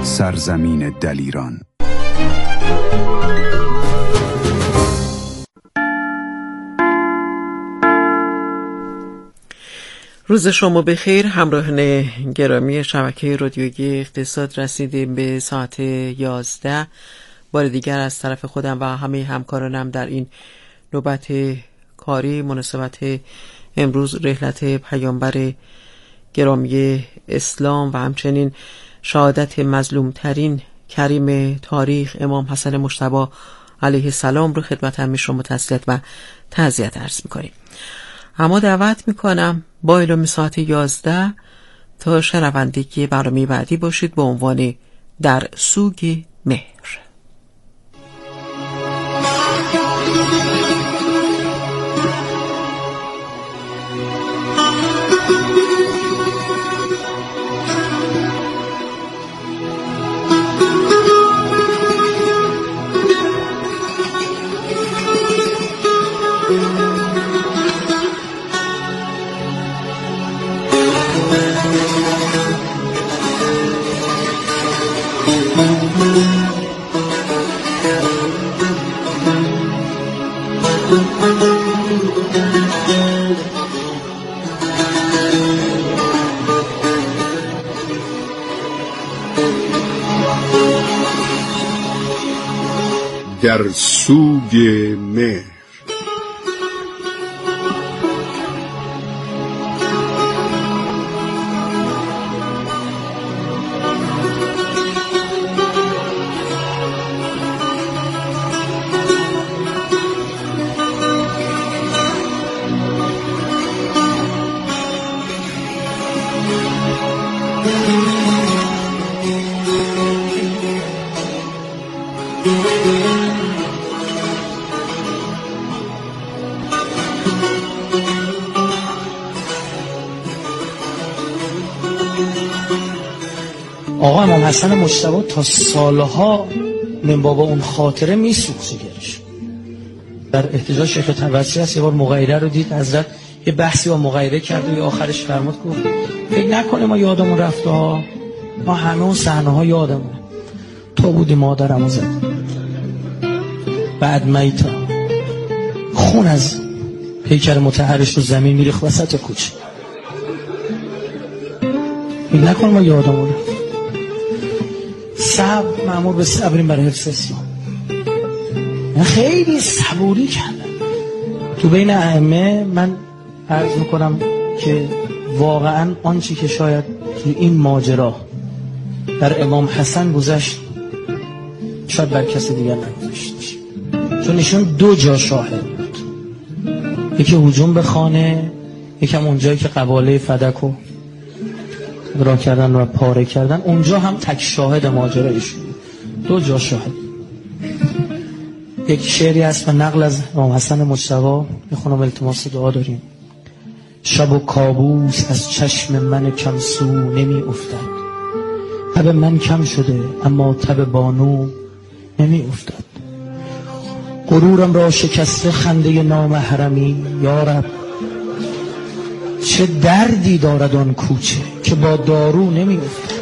سرزمین دلیران. روز شما بخیر. همراهان گرامی شبکه رادیویی اقتصاد، رسیدیم به ساعت 11. بار دیگر از طرف خودم و همه همکارانم در این نوبت کاری مناسبت امروز رحلت پیامبر گرامی اسلام و همچنین شهادت مظلومترین کریم تاریخ امام حسن مجتبی علیه السلام رو خدمت همه شما تسلیت و تعزیت عرض می‌کنیم. اما دعوت میکنم با اعلام ساعت 11 تا شنوندگی برنامه بعدی باشید با عنوان در سوگ مهر. در سوگ مهر. آقا امام حسن مجتبی تا سالها من بابا اون خاطره میسوخت جگرش. در احتجاج شیخ تبرسی هست، یه بار مغیره رو دید حضرت، یه بحثی با مغیره کرد و یه آخرش فرمود گفت فکر نکنه ما یادمون رفته ها، ما همه اون صحنه ها یادمونه. تو بودی مادرمو زد، بعد میتا خون از پیکر مطهرش رو زمین میریخت وسط کوچه. فکر نکنه ما یادمون رفته. صبر، مأمور به صبریم برای حفظ اسلام. من خیلی صبوری کردم. تو بین ائمه من عرض میکنم که واقعا آنچه که شاید تو این ماجرا در امام حسن گذشت شاید بر کسی دیگر نگذشت، چون ایشون دو جا شاهد بود. یکی هجوم به خانه، یکم اونجایی که قباله فدکو را کردن و پاره کردن، اونجا هم تک شاهد ماجرایشون، دو جا شاهد. یک شعری هست و نقل از امام حسن مجتبی میخونم، التماس دعا داریم. شب و کابوس از چشم من کم سو نمی افتد، تب من کم شده اما تب بانو نمی افتد. غرورم را شکسته خنده نامحرمی، یا رب چه دردی دارد آن کوچه که با دارو نمی افتد.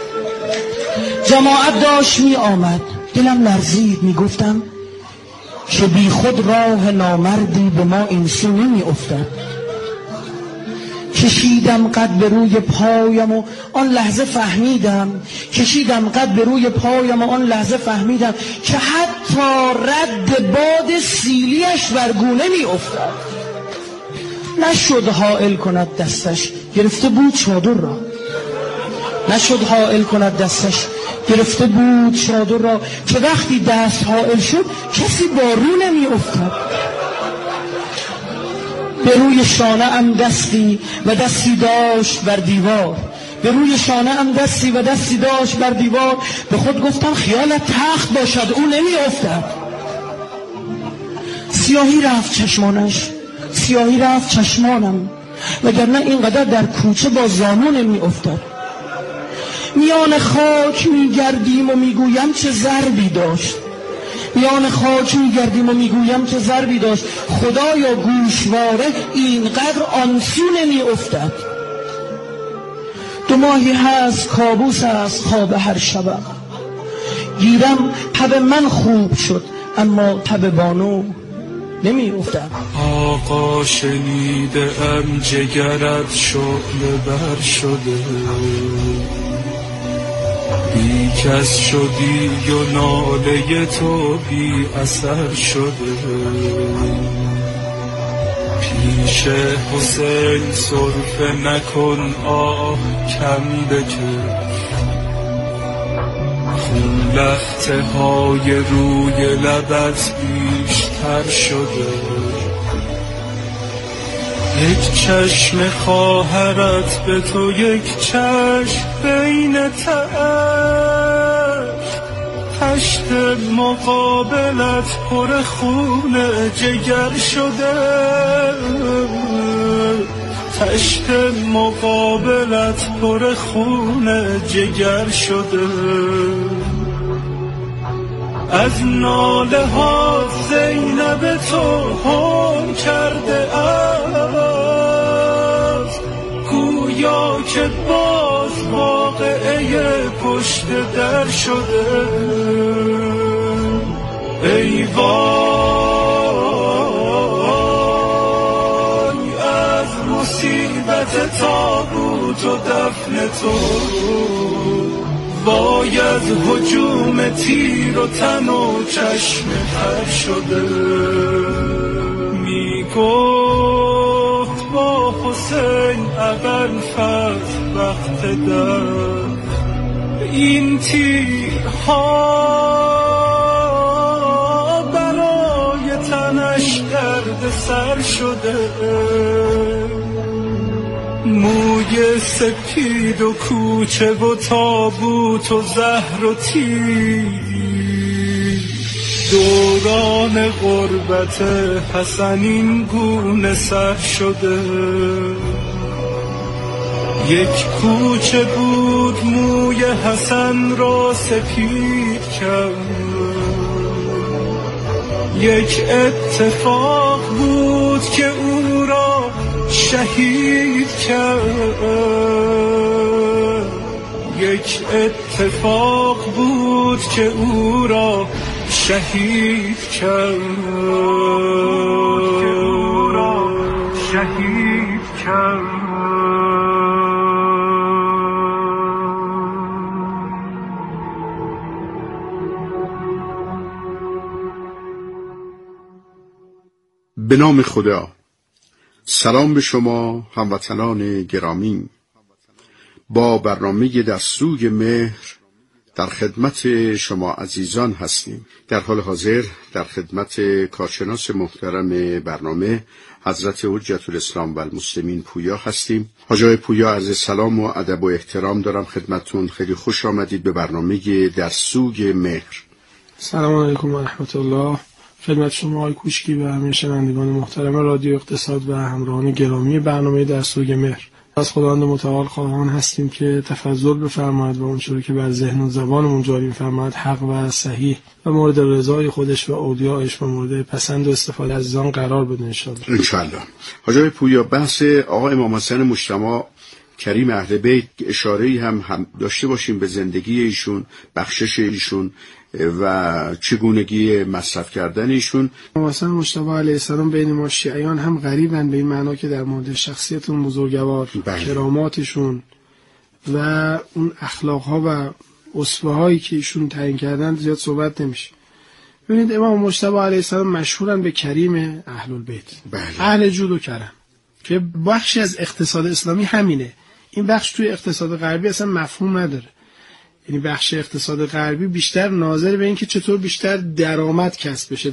جماعت داشت می آمد، دلم لرزید، می گفتم که بی خود راه نامردی به ما این سو نمی افتد. کشیدم قد به روی پایم و آن لحظه فهمیدم، کشیدم قد به روی پایم و آن لحظه فهمیدم که حتی رد باد سیلیش بر گونه می افتد. نشد حائل کند دستش، گرفته بود چادر را. نشد حائل کند دستش، گرفته بود چادر را، که وقتی دست حائل شد کسی با رو نمی افتد. به روی شانه ام دستی و دستی داشت بر دیوار، به روی شانه ام دستی و دستی داشت بر دیوار. به خود گفتم خیالت تخت باشد، او نمی افتد. سیاهی رفت چشمانش، سیاهی رفت چشمانم، وگرنه اینقدر در کوچه با زانو نمی افتد. میان خاک میگردیم و میگویم چه ضربی داشت، میان خاک میگردیم و میگویم چه ضربی داشت. خدایا گوشواره اینقدر آنسو نمی افتد. 2 ماهی هست کابوس است خواب هر شبم، گیرم تب من خوب شد اما تب بانو نمی افتم. آقا شنیده ام جگرت شعله بر شده، بی کس شدی و ناله تو بی اثر شده. پیش حسین سرفه نکن آه کم بکش، خون لخته های روی لبت بیشتر شده. یک چشم خواهرت به تو یک چشم بین تشت مقابلت پر خون جگر شده. تشت مقابلت پر خون جگر شده. از ناله ها زینب تو هم کرده است، گویا که باز واقعه پشت در شده. ای وای از مصیبت تابوت و دفن تو، وای از هجوم تیر و تن و چشم تر شده. می گفت با حسین ابوالفضل وقت در، این تیرها برای تنش درد سر شده. موی سپید و کوچه و تابوت و زهر و تیر، دوران غربت حسن این گونه سر شده. یک کوچه بود موی حسن را سپید کرد، یک اتفاق بود که او را شهید کرد. یک اتفاق بود که او را شهید کرد. به نام خدا. سلام به شما هموطنان گرامی. با برنامه در سوگ مهر در خدمت شما عزیزان هستیم. در حال حاضر در خدمت کارشناس محترم برنامه حضرت حجت الاسلام و المسلمین پویا هستیم. حاج آقای پویا، عرض سلام و ادب و احترام دارم خدمتتون. خیلی خوش آمدید به برنامه در سوگ مهر. سلام علیکم و رحمت الله. خدمت شما آقای کوشکی و همه شنوندگان محترم رادیو اقتصاد و همراهان گرامی برنامه در سوگ مهر، از خداوند متعال خواهان هستیم که تفضل بفرماید و اونچوری که بر ذهن و زبانمون جاری فرماید حق و صحیح و مورد رضای خودش و اولیاءش و مورد پسند و استفاده از آن قرار بده ان شاء الله. حاج آقای پویا، بحث آقا امام حسن مجتبی کریم اهل بیت اشاره‌ای هم داشته باشیم به زندگی ایشون، بخشش ایشون و چگونگی مصرف کردن ایشون. امام حسن مجتبی علیه السلام بین ما شیعیان هم غریبن به این معنا که در مورد شخصیت اون بزرگوار، کراماتشون و اون اخلاقها و اسوه‌هایی که ایشون تعیین کردن زیاد صحبت نمیشه. ببینید امام مجتبی علیه السلام مشهورن به کریم اهل البیت، اهل جود و کرم، که بخشی از اقتصاد اسلامی همینه. این بخش توی اقتصاد غربی اصلا مفهوم نداره. یعنی بخش اقتصاد غربی بیشتر ناظر به این که چطور بیشتر درآمد کسب بشه.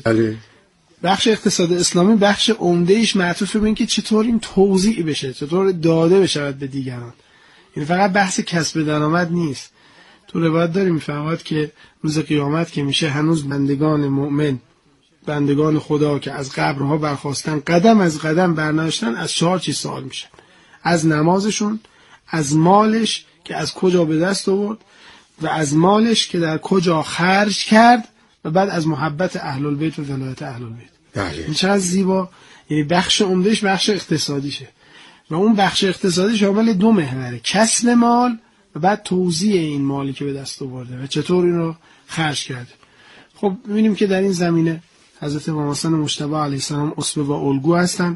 بخش اقتصاد اسلامی بخش عمده ایش معطوف به این که چطور این توزیع بشه، چطور داده بشه به دیگران. یعنی فقط بحث کسب درآمد نیست. تو روایت داریم میفرماید که روز قیامت که میشه هنوز بندگان مؤمن، بندگان خدا که از قبرها برخاستن قدم از قدم برناشتن، از 4 چیز سوال میشن: از نمازشون، از مالش که از کجا به دست آورد و از مالش که در کجا خرج کرد، و بعد از محبت اهل البیت و ولایت اهل البیت. این چقدر زیبا. یعنی بخش عمدهش بخش اقتصادیشه و اون بخش اقتصادی شامل 2 محوره: کسب مال و بعد توزیع این مالی که به دست آورده و چطور این رو خرج کرده. خب می‌بینیم که در این زمینه حضرت امام حسن مجتبی علیه السلام اسوه و الگو هستن.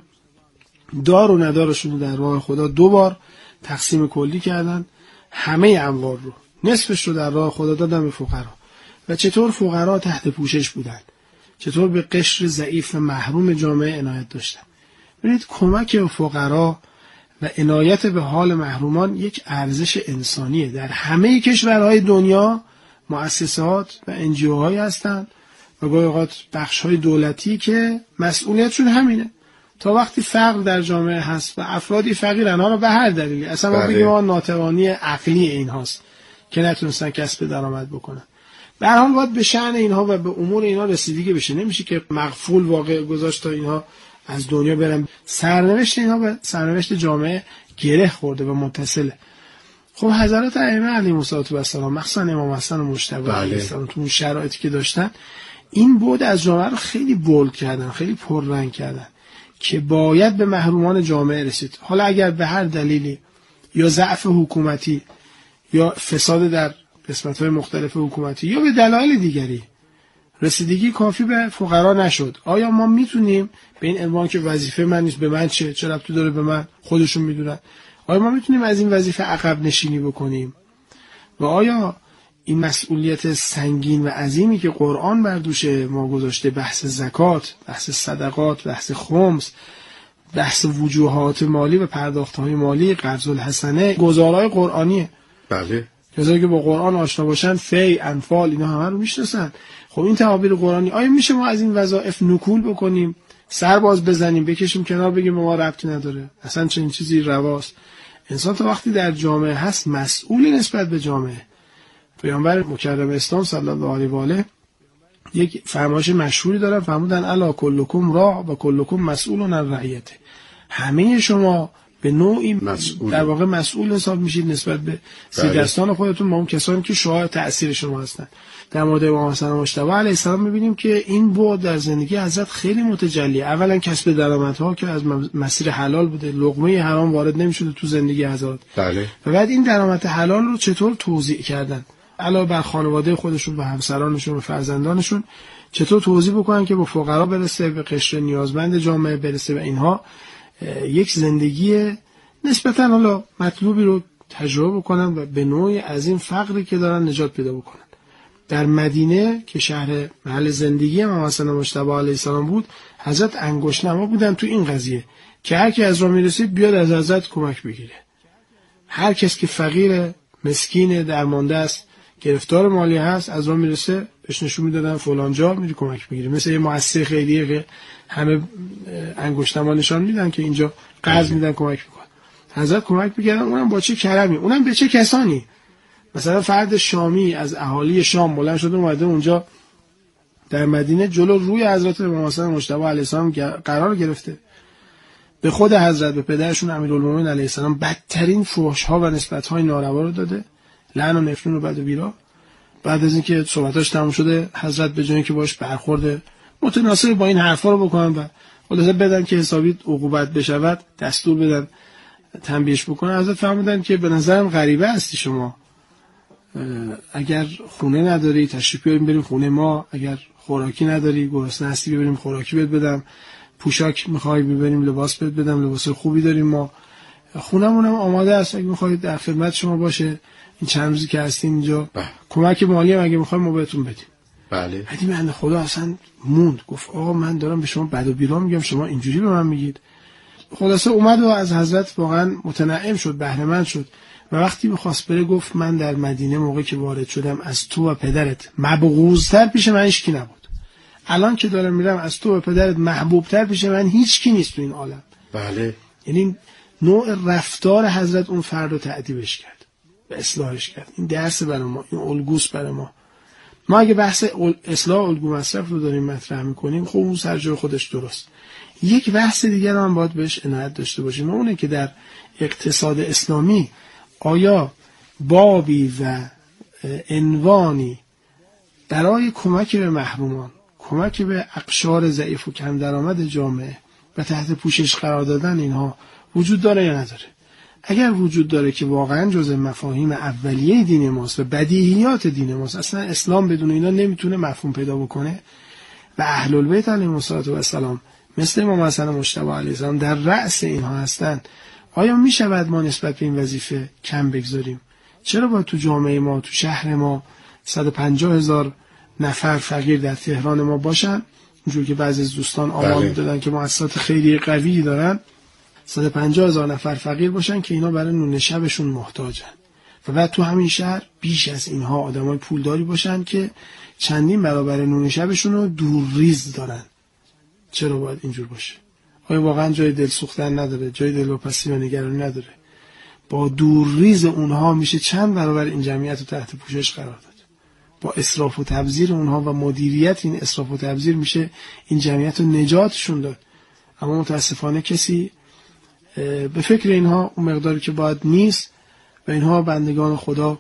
دار و ندارشون رو در راه خدا 2 بار تقسیم کلی کردن، همه اموال رو، نصفش رو در راه خدا دادن به فقرا. و چطور فقرا تحت پوشش بودن، چطور به قشر ضعیف و محروم جامعه عنایت داشتن. ببینید کمک به فقرا و عنایت به حال محرومان یک ارزش انسانیه. در همه کشورهای دنیا مؤسسات و انجیوهایی هستند و گاهی اوقات بخش‌های دولتی که مسئولیتشون همینه. تا وقتی فقر در جامعه هست و افرادی فقیرن، حالا به هر دلیلی، اصلا ما بگیم ناتوانی عقلی اینهاست که نتونستن کسب درآمد بکنن، به هر حال باید به شأن اینها و به امور اینها رسیدگی بشه. نمیشه که مغفول واقع گذاشت تا اینها از دنیا برن. سرنوشت اینها به سرنوشت جامعه گره خورده و متصله. خب حضرات ائمه علیهم السلام، مخصوصا امام حسن مجتبی علیه السلام، تو اون شرایطی که داشتن این بعد از جامعه رو خیلی بولد کردن، خیلی پررنگ کردن که باید به محرومان جامعه رسید. حالا اگر به هر دلیلی یا ضعف حکومتی یا فساد در قسمت‌های مختلف حکومتی یا به دلایل دیگری رسیدگی کافی به فقرا نشد، آیا ما میتونیم به این عنوان که وظیفه من نیست، به من چه ربطی داره به من، خودشون میدونن، آیا ما میتونیم از این وظیفه عقب نشینی بکنیم؟ و آیا این مسئولیت سنگین و عظیمی که قرآن بر دوش ما گذاشته، بحث زکات، بحث صدقات، بحث خمس، بحث وجوهات مالی و پرداخت‌های مالی، قرض الحسنه، گزارهای قرآنیه. بله. کسایی که با قرآن آشنا باشن، فی، انفال، اینا همه رو میشناسن. خب این تعابیر قرآنی، آیا میشه ما از این وظایف نکول بکنیم، سرباز بزنیم، بکشیم کنار، بگیم ما ربطی نداره، اصلا چنین چیزی رواست؟ انسان تا وقتی در جامعه هست مسئول نسبت به جامعه. پیامبر مکرم اسلام صلی الله علیه و آله یک فرمایش مشهوری دارن، فرمودن الا کلکم راع و کلکم مسئول عن رعیته. همه شما به نوعی در واقع مسئول حساب میشید نسبت به سیدستان خودتون، با اون کسانی که شعاع تأثیر شما هستن. در مورد امام حسن مجتبی علیه السلام میبینیم که این بعد در زندگی حضرت خیلی متجلیه. اولا کسب درآمدها که از مسیر حلال بوده، لقمه حرام وارد نمیشده تو زندگی حضرت. بله. و بعد این درآمد حلال رو چطور توزیع کردن، علاوه بر خانواده خودشون و همسرانشون و فرزندانشون، چطور توزیع بکنن که به فقرا برسه، به قشر نیازمند جامعه برسه و اینها یک زندگی نسبتاً حالا مطلوبی رو تجربه بکنن و به نوعی از این فقری که دارن نجات پیدا بکنن. در مدینه که شهر محل زندگی امام حسن مجتبی علیه السلام بود، حضرت انگشت‌نما بودن تو این قضیه که هر کی از راه میرسید بیاد از حضرت کمک بگیره. هر کس که فقیر، مسکین، درمانده است، گرفتار مالی هست، از راه میرسه بهش نشون میدادن فلان جا میری کمک بگیری. مثل یه مؤسسه خیریه که همه انگشت‌نما نشان میدن که اینجا قرض میدن کمک میکنن. حضرت کمک میکردن، اونم با چه کرمی، اونم به چه کسانی. مثلا فرد شامی از اهالی شام بلند شده اومده اونجا در مدینه جلو روی حضرت امام حسن مجتبی علیه السلام قرار گرفته، به خود حضرت، به پدرشون امیرالمومنین علیه السلام بدترین فحش‌ها و نسبت‌های ناروا رو داده، لعن و نفرین و بد و بیرا. بعد از اینکه صحبتاش تموم شده، حضرت به جای اینکه باش برخورد متناسب با این حرفا رو بکنن و خلاصه بدن که حسابی عقوبت بشود، دستور بدن تنبیهش بکنن، حضرت فرمودن که به نظرم غریبه هستی شما، اگر خونه نداری تشریف بیاریم بریم خونه ما، اگر خوراکی نداری گرسنه هستی ببریم خوراکی بهت بدم، پوشاک میخوای ببریم لباس بهت بدم، لباس خوبی داریم ما، خونمونم آماده است اگه میخواید در خدمت شما باشه، این چند روزی که هستین اینجا کمک مالی هم اگه میخوایم ما بهتون بدیم. بله. بعدی من خدا اصلا موند، گفت آقا من دارم به شما بد و بیرا میگم، شما اینجوری به من میگید. خلاصه اومد و از حضرت واقعا متنعم شد، بهره مند شد و وقتی می‌خواست بره گفت من در مدینه موقعی که وارد شدم از تو و پدرت مبغوض‌تر پیش من هیچ کی نبود، الان که دارم میرم از تو و پدرت محبوب‌تر پیش من هیچ کی نیست تو این عالم. بله. یعنی نوع رفتار حضرت اون فرد رو تأدیبش کرد و اصلاحش کرد. این درس برای ما، این الگوست برای ما. ما اگه بحث اصلاح الگو مصرف رو داریم مطرح می‌کنیم، خب اون سر جای خودش درست. یک بحث دیگر هم باید بهش عنایت داشته باشیم، اونه که در اقتصاد اسلامی آیا بابی و عنوانی برای کمک به محرومان، کمک به اقشار ضعیف و کم درآمد جامعه و تحت پوشش قرار دادن اینها وجود داره یا نداره؟ اگر وجود داره که واقعا جزء مفاهیم اولیه دین ماست و بدیهیات دین ماست، اصلا اسلام بدون اینا نمیتونه مفهوم پیدا بکنه و اهل البیت علیهم السلام مثل امام حسن مجتبی علیه السلام در رأس اینها هستند، آیا میشود ما نسبت به این وظیفه کم بگذاریم؟ چرا باید تو جامعه ما، تو شهر ما 150,000 نفر فقیر در تهران ما باشن؟ اونجور که بعضی از دوستان آمار میدادن که مؤسسات خیلی قوی دارن، 150,000 نفر فقیر باشن که اینا برای نون شبشون محتاجن و بعد تو همین شهر بیش از اینها آدمای پولداری باشن که چندین برابر نون شبشون رو دورریز دارن. چرا باید اینجور باشه؟ آیا واقعا جای دل سوختن نداره؟ جای دلواپسی و نگرانی نداره؟ با دورریز اونها میشه چند برابر این جمعیت رو تحت پوشش قرار داد. با اسراف و تبذیر اونها و مدیریت این اسراف و تبذیر میشه این جمعیت رو نجاتشون داد. اما متاسفانه کسی به فکر اینها اون مقداری که باید نیست و اینها بندگان خدا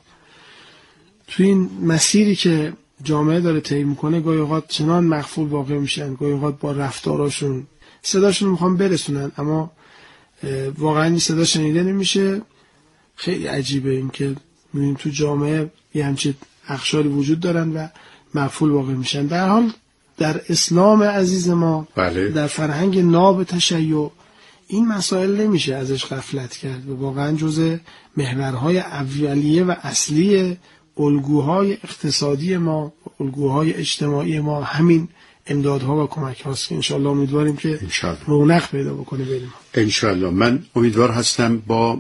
تو این مسیری که جامعه داره طی میکنه گاهی اوقات چنان مغفول واقع میشن، گاهی اوقات با رفتاراشون صداشون میخوان برسونن اما واقعا این صدا شنیده نمیشه. خیلی عجیبه این که میبینیم تو جامعه یه همچین اقشاری وجود دارن و مغفول واقع میشن. در حال در اسلام عزیز ما در فرهنگ ناب تشیع این مسائل نمیشه ازش غفلت کرد و واقعا جزء محورهای اولیه و اصلی الگوهای اقتصادی ما، الگوهای اجتماعی ما همین امدادها و کمک هاست که انشاءالله امیدواریم که رونق پیدا بکنه بریم. انشاءالله من امیدوار هستم با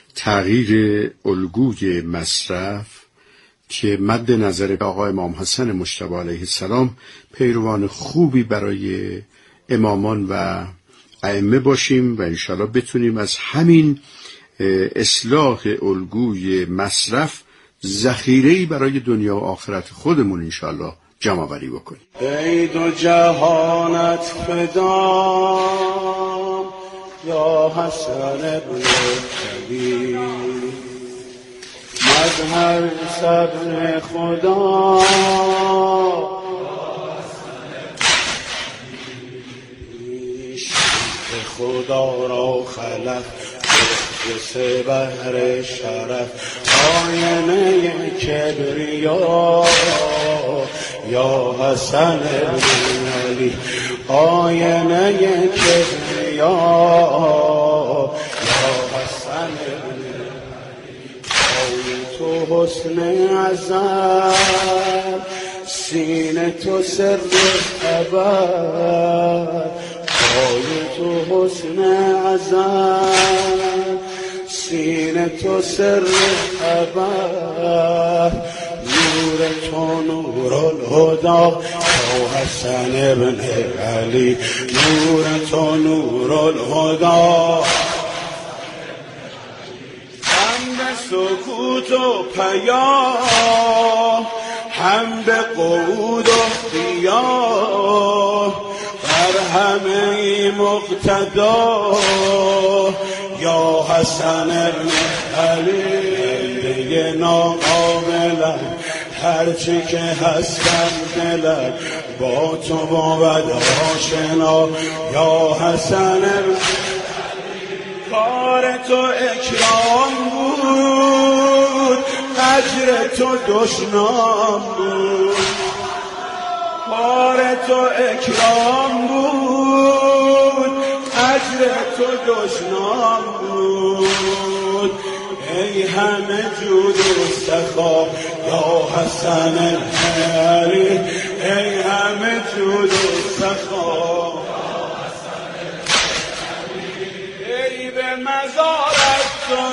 تغییر الگوی مصرف که مد نظر آقای امام حسن مجتبی علیه السلام پیروان خوبی برای امامان و ائمه باشیم و انشاءالله بتونیم از همین اصلاح الگوی مصرف ذخیره‌ای برای دنیا و آخرت خودمون انشاءالله جمع آوری بکنیم. ای دو جهانت فدا یا حسن ابن علی، مظهر صبر خدا خدا را خلق سه بحر شرف، آینه کبریا یا حسن ابن علی، آینه کبریا یا حسن ابن علی، آی تو حسن ازل، سینه تو سر ابد، آی تو حسن ازل، سینه تو سر ابد، نور تو نور الهدا یا حسن ابن علی، نور تو نور الهدا، هم به سکوت و پیام، هم به قعود و قیام، بر همه مقتدا یا حسن ابن علی، بنده ناقابلم هرچی که هستم دلم، با تو بود آشنا یا حسن ابن علی، کار تو اکرام بود، اجر تو دشنام بود، کار تو اکرام بود، اجر تو دشنام بود، ای همه جود و سخا یا حسن علی، ای همه جود و سخا یا حسن علی، ای به مزارت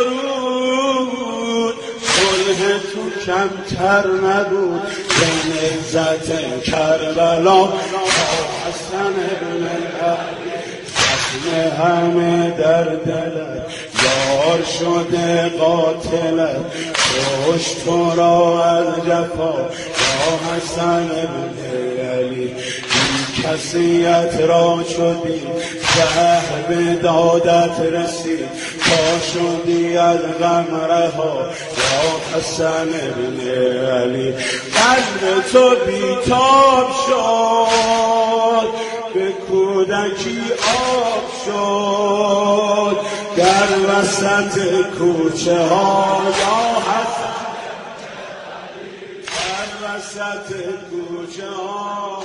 درود، صلح تو کمتر نبود، به نهضت کربلا یا حسن علی، زخم همه در دلت یار شده قاتلت، کش تو را از جفا یا حسن ابن علی، این کسیت را شدی زهر به دادت رسید، تا شدی از غم رها یا حسن ابن علی، قلب تو بیتاب شد، به کودکی آب شد، در در وسط کوچه ها یا حسن در وسط کوچه ها.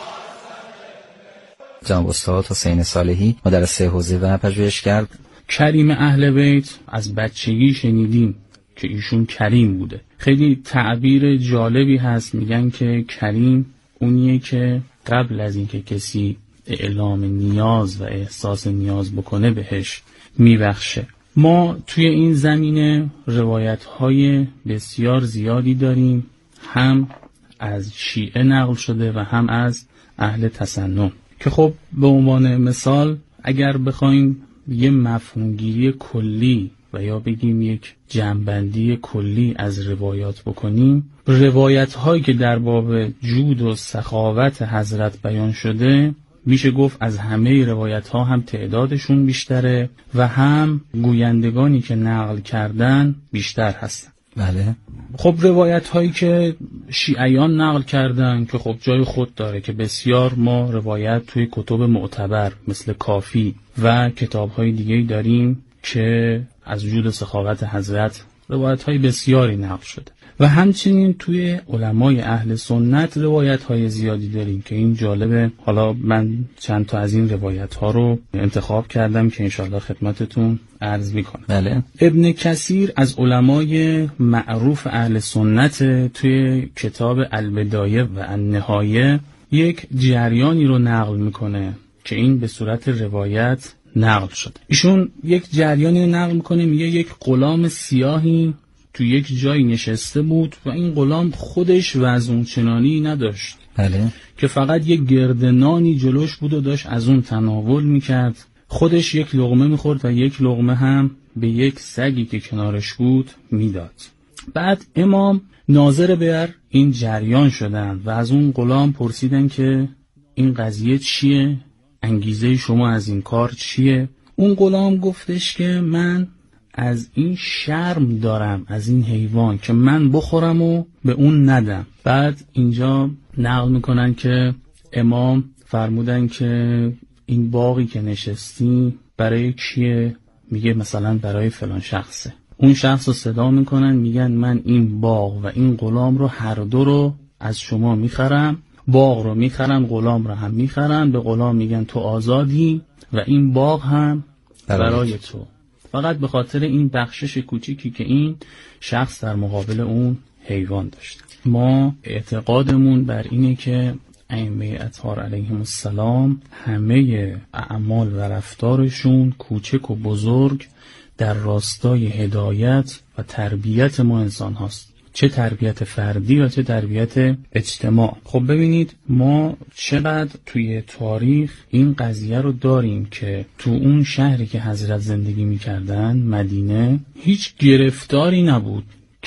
جناب استاد حسین صالحی مدرس حوزه و پژوهشگر. کریم اهل بیت از بچگی شنیدیم که ایشون کریم بوده. خیلی تعبیر جالبی هست، میگن که کریم اونیه که قبل از اینکه کسی اعلام نیاز و احساس نیاز بکنه بهش میبخشه. ما توی این زمینه روایت‌های بسیار زیادی داریم، هم از شیعه نقل شده و هم از اهل تسنن، که خب به عنوان مثال اگر بخوایم یه مفهومگیری کلی و یا بگیم یک جمع‌بندی کلی از روایات بکنیم، روایت هایی که در باب جود و سخاوت حضرت بیان شده میشه گفت از همه روایت ها هم تعدادشون بیشتره و هم گویندگانی که نقل کردن بیشتر هستن. بله. خب روایت هایی که شیعیان نقل کردن که خب جای خود داره، که بسیار ما روایت توی کتب معتبر مثل کافی و کتاب های دیگه داریم که از جود و سخاوت حضرت روایت های بسیاری نقل شده و همچنین توی علمای اهل سنت روایت های زیادی داریم که این جالبه. حالا من چند تا از این روایت ها رو انتخاب کردم که انشاءالله خدمتتون عرض میکنم. بله. ابن کثیر از علمای معروف اهل سنت، توی کتاب البدایه و النهایه یک جریانی رو نقل میکنه که این به صورت روایت نقل شده. ایشون یک جریانی رو نقل میکنه، میگه یک غلام سیاهی تو یک جایی نشسته بود و این غلام خودش وزن چنانی نداشت. بله. که فقط یک گردنانی جلوش بود و داشت از اون تناول میکرد. خودش یک لقمه میخورد و یک لقمه هم به یک سگی که کنارش بود میداد. بعد امام ناظر بر این جریان شدن و از اون غلام پرسیدن که این قضیه چیه؟ انگیزه شما از این کار چیه؟ اون غلام گفتش که من از این شرم دارم از این حیوان که من بخورم و به اون ندم. بعد اینجا نقل میکنن که امام فرمودن که این باغی که نشستی برای کیه؟ میگه مثلا برای فلان شخصه. اون شخص رو صدا میکنن، میگن من این باغ و این غلام رو هر دو رو از شما میخرم. باغ رو میخرن، غلام رو هم میخرن. به غلام میگن تو آزادی و این باغ هم برای تو، فقط به خاطر این بخشش کوچیکی که این شخص در مقابل اون حیوان داشت. ما اعتقادمون بر اینه که ائمه اطهار علیهم السلام همه اعمال و رفتارشون کوچک و بزرگ در راستای هدایت و تربیت ما انسان هاست، چه تربیت فردی و چه تربیت اجتماع. خب ببینید ما چقدر توی تاریخ این قضیه رو داریم که تو اون شهری که حضرت زندگی می‌کردن، مدینه، هیچ گرفتاری نبود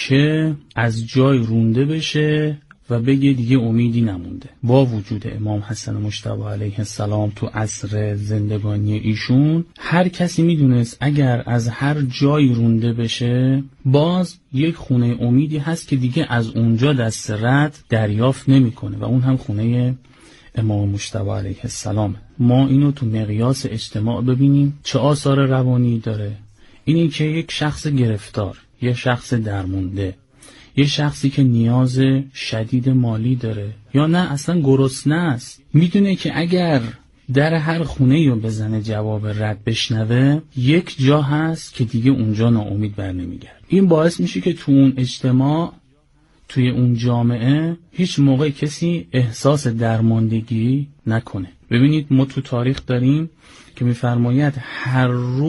که از جای رونده بشه و بگه دیگه امیدی نمونده. با وجود امام حسن مجتبی علیه السلام تو عصر زندگانی ایشون، هر کسی میدونست اگر از هر جایی رونده بشه باز یک خونه امیدی هست که دیگه از اونجا دست رد دریافت نمیکنه و اون هم خونه امام مجتبی علیه السلام. ما اینو تو مقیاس اجتماع ببینیم چه آثار روانی داره. اینی که یک شخص گرفتار، یک شخص درمونده، یه شخصی که نیاز شدید مالی داره یا نه اصلا گرسنه است، میدونه که اگر در هر خونه رو بزنه جواب رد بشنوه، یک جا هست که دیگه اونجا ناامید بر نمیگرد. این باعث میشه که تو اون اجتماع، توی اون جامعه، هیچ موقع کسی احساس درماندگی نکنه. ببینید ما تو تاریخ داریم که میفرماید هر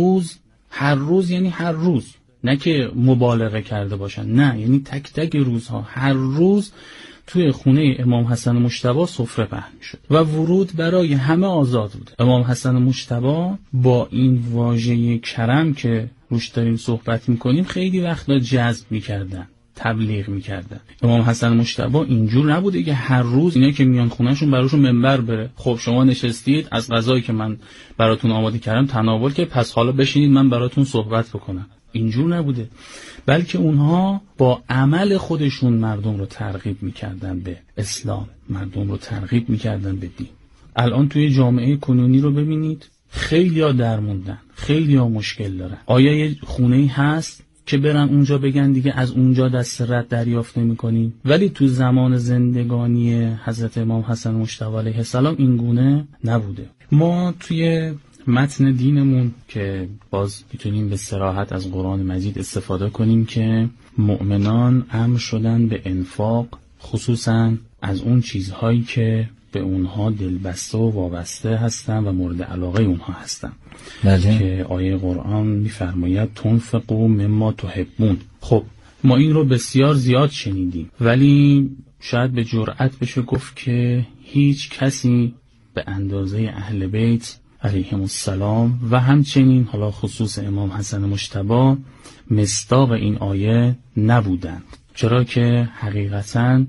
روز یعنی هر روز، نه که مبالغه کرده باشن، نه، یعنی تک تک روزها، هر روز توی خونه امام حسن مجتبی سفره پهن شد و ورود برای همه آزاد بود. امام حسن مجتبی با این واژه کرم که روش داریم صحبت میکنیم خیلی وقتا جذب میکردن، تبلیغ میکردن. امام حسن مجتبی اینجور نبوده که هر روز اینا که میان خونهشون براشون منبر بره، خب شما نشستید از غذایی که من براتون آماده کردم تناول که پس حالا بشینید من براتون صحبت بکنم. اینجور نبوده، بلکه اونها با عمل خودشون مردم رو ترغیب میکردن به اسلام، مردم رو ترغیب میکردن به دین. الان توی جامعه کنونی رو ببینید خیلیا درموندن، خیلیا مشکل دارن. آیا یه خونه‌ای هست که برن اونجا بگن دیگه از اونجا دست رد دریافت نمی‌کنیم؟ ولی تو زمان زندگانی حضرت امام حسن مجتبی علیه السلام این گونه نبوده. ما توی متن دینمون که باز میتونیم به صراحت از قرآن مجید استفاده کنیم که مؤمنان امر شدن به انفاق، خصوصا از اون چیزهایی که به اونها دلبسته و وابسته هستن و مورد علاقه اونها هستن. بله. که آیه قرآن میفرماید تنفقوا مما تحبون. خب ما این رو بسیار زیاد شنیدیم، ولی شاید به جرئت بشه گفت که هیچ کسی به اندازه اهل بیت علیهم السلام و همچنین حالا خصوص امام حسن مجتبی مصداق این آیه نبودند، چرا که حقیقتاً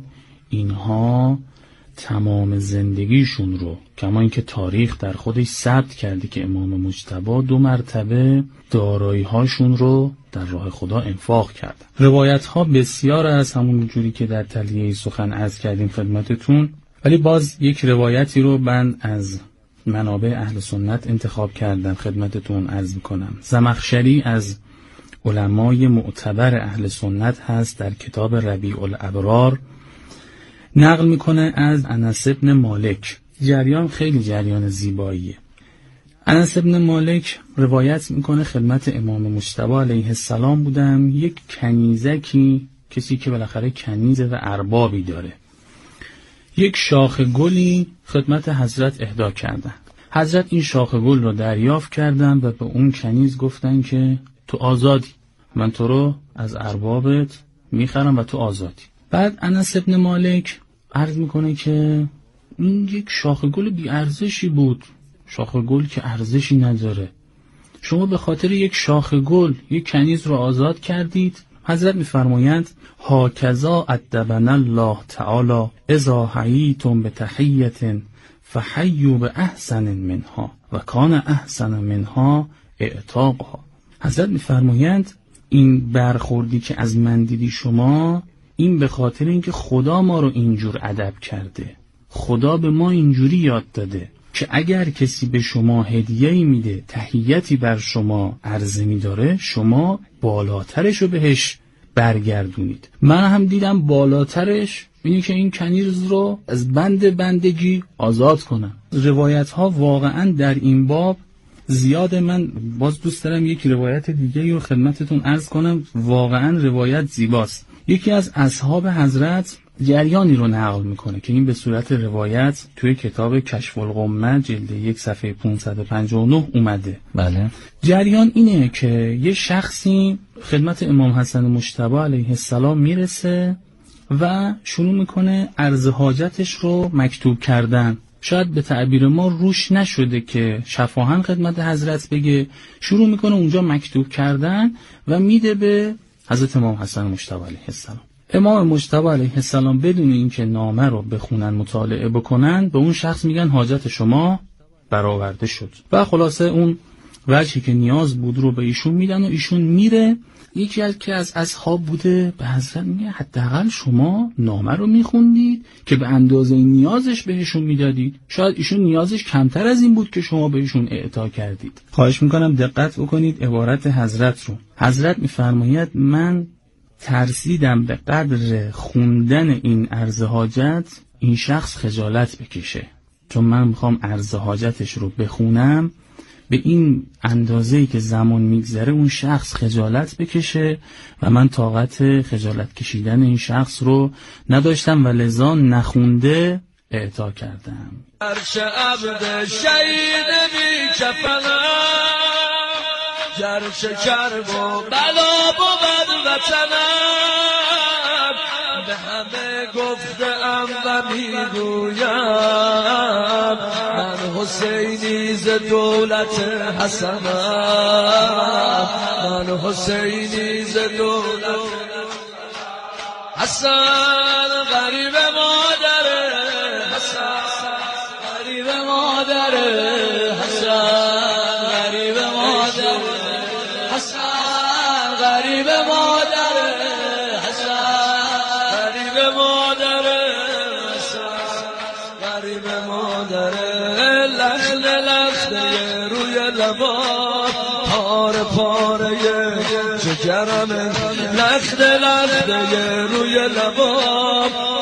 اینها تمام زندگیشون رو، کما اینکه تاریخ در خودش ثبت کرده که امام مجتبی 2 مرتبه دارایی هاشون رو در راه خدا انفاق کردن. روایت ها بسیار از همون جوری که در تلیه سخن عرض کردیم خدمتتون، ولی باز یک روایتی رو من از منابع اهل سنت انتخاب کردم خدمتتون عرض میکنم. زمخشری از علمای معتبر اهل سنت هست، در کتاب ربیع الابرار نقل میکنه از انس بن مالک. جریان خیلی جریان زیباییه. انس بن مالک روایت میکنه خدمت امام مجتبی علیه السلام بودم، یک کنیزکی، کسی که بالاخره کنیزه و اربابی داره، یک شاخ گلی خدمت حضرت اهدا کردن. حضرت این شاخ گل رو دریافت کردن و به اون کنیز گفتن که تو آزادی، من تو رو از اربابت میخرم و تو آزادی. بعد انس بن مالک عرض میکنه که این یک شاخ گل بی ارزشی بود، شاخ گل که ارزشی نداره، شما به خاطر یک شاخ گل یک کنیز رو آزاد کردید. حضرت میفرمایند هاکذا ادبنا الله تعالی اذا حییتم بتحیة فحیوا باحسن منها و کان احسن منها اعتاقها. حضرت میفرمایند این برخوردی که از من دیدی شما، این به خاطر اینکه خدا ما رو اینجور ادب کرده، خدا به ما اینجوری یاد داده که اگر کسی به شما هدیه‌ای میده، تحیتی بر شما عرضه می‌داره، شما بالاترش رو بهش برگردونید. من هم دیدم بالاترش اینه که این کنیز رو از بندگی آزاد کنم. روایت ها واقعا در این باب زیاد. من باز دوست دارم یک روایت دیگه رو خدمتتون عرض کنم، واقعا روایت زیباست. یکی از اصحاب حضرت جریانی رو نقل میکنه که این به صورت روایت توی کتاب کشف الغمه جلد 1 صفحه 559 اومده. بله. جریان اینه که یه شخصی خدمت امام حسن مجتبی علیه السلام میرسه و شروع میکنه عرض حاجتش رو مکتوب کردن. شاید به تعبیر ما روش نشده که شفاهن خدمت حضرت بگه، شروع میکنه اونجا مکتوب کردن و میده به حضرت امام حسن مجتبی علیه السلام. امام مجتبی علیه السلام بدون اینکه نامه رو بخونن مطالعه بکنن به اون شخص میگن حاجت شما برآورده شد و خلاصه اون وجهی که نیاز بود رو به ایشون میدن و ایشون میره. یکی از اصحاب بوده به حضرت میگه حداقل شما نامه رو میخوندید که به اندازه نیازش بهشون میدادید، شاید ایشون نیازش کمتر از این بود که شما بهشون اعطا کردید. خواهش میکنم دقت بکنید عبارت حضرت رو. حضرت میفرماید من ترسیدم به قدر خوندن این عرض حاجت این شخص خجالت بکشه، چون من میخوام عرض حاجتش رو بخونم به این اندازه‌ای که زمان میگذره اون شخص خجالت بکشه و من طاقت خجالت کشیدن این شخص رو نداشتم و لذا نخونده اعطا کردم. عرش عبد شهید بی کفنم، گرچه کرب و بلا بود وطنم، به همه گفتم و میگویم من حسینی ز دولت حسنم، من حسینی ز دولت حسن غریب مادره، حسن غریب مادره، حسن غریب مادره، حسن غریب مادره، حسن غریب مادره، حسن غریب مادره، لخت لخته روی لبات، پاره پاره جگرم، لخته لخته روی لبات.